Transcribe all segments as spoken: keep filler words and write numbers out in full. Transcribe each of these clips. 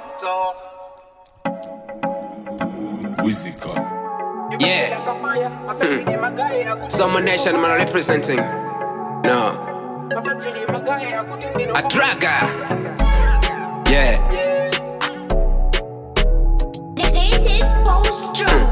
moto. Wizika. Yeah. Mm. Summer Nation, man, representing. No. A Draga. Yeah. This is post-drop.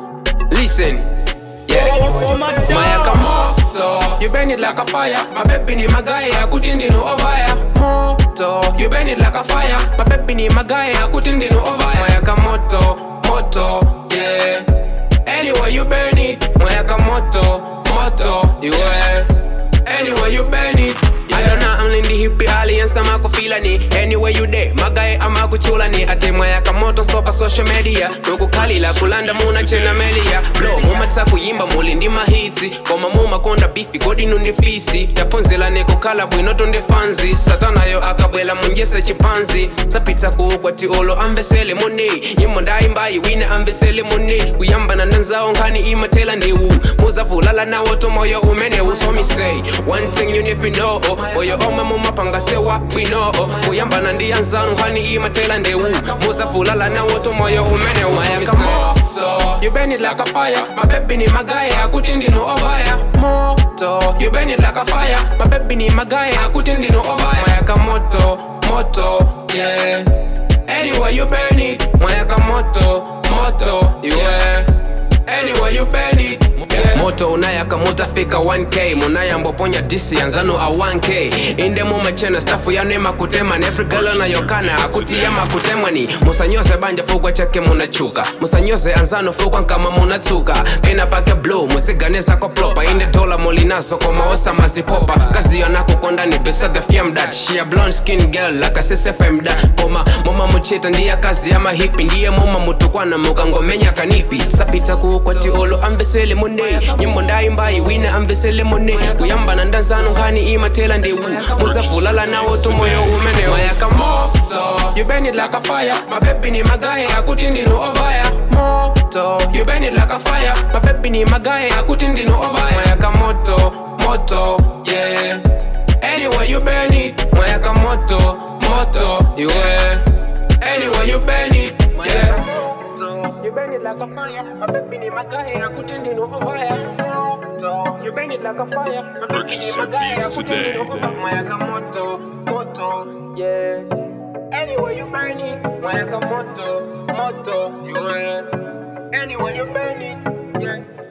Listen. Yeah. Mayaka moto. You burn it like a fire. My baby ni magaya. Kutindi no ovaya. Moto. You burn it like a fire. My baby ni magaya. Kutindi no ovaya. Mayaka moto. Moto. Yeah. Anywhere you burn it. Mayaka moto. Moto. Yeah. Anywhere you burn it. Yeah. I don't know, I'm in the hippie alliance, I'm ako feel ni. Anywhere you there, magaye ama kuchula ni. Ate mayaka moto sopa social media. Nuku kali la kulanda muna chena melia. Blow, muma taku yimba mulindi mahitsi. Koma muma konda beefy, godi nundi fisi. Taponzela neko kala bwinoto nde fanzi. Satana yo akabwela munjese chipanzi. Sapita kuukwati olo ambesele mone. Yimonda imbayi wine ambesele mone. Uyamba na nanzao nkani imatela ndewu. Muza vulala na woto moyo umene uso me say. One thing you never know. Oyo oma muma panga sewa we know. Uyamba na ndi anzano nkani imatela ndewu. Muza vulala na woto moyo umene uso me say. You burn it like a fire. My baby ni magaya. Kutindi no ovaya. Moto. You burn it like a fire. My baby ni magaya. Kutindi no ovaya. Mayaka moto. Moto. Yeah. Anywhere you burn it. Mayaka moto. Moto. Yeah. Anywhere you burn it. Yeah. Moto unayaka mutafika one K. Munaya mboponya disi anzano a one K. Inde muma chena staffu ya nema kutema. Nefrigalo na yokana akuti yama kutema ni. Musanyose banja fugwa chake munachuka. Musanyose anzano fugwa kama munatuka. Pena pake blue musiganesa ko plopa. Inde dola molinazo koma osa masipopa. Kazi yonako konda ni bisa the fiem that. She a blonde skin girl like a C S F M that. Koma mama mucheta ndiya kazi yama hippie. Ndiye mama mutukwana mukango menya kanipi. Sapita kuukwati olo ambesele mune. Nyimonda imbayi wine ambesele mone. Kuyamba na ndanzano nkani imatela ndewu. Muzavulala na woto moyo umene. Mayaka moto. You burn it like a fire. My baby ni magaya. Kutindi no ovaya. Moto. You burn it like a fire. My baby ni magaya. Kutindi no ovaya. Mayaka moto. Moto. Yeah. Anywhere you burn it. Mayaka moto. Moto. Yeah. Anywhere you burn it. Yeah. You burn it like a fire. My baby ni magaya. Kutindi no ovaya. Moto. You burn it like a fire. My baby ni Purchase your magaya. beats Kutindi today. no ovaya. Mayaka moto. Moto. Yeah. Anywhere you burn it. Mayaka moto. Moto. Yeah. Anywhere you burn it. Yeah.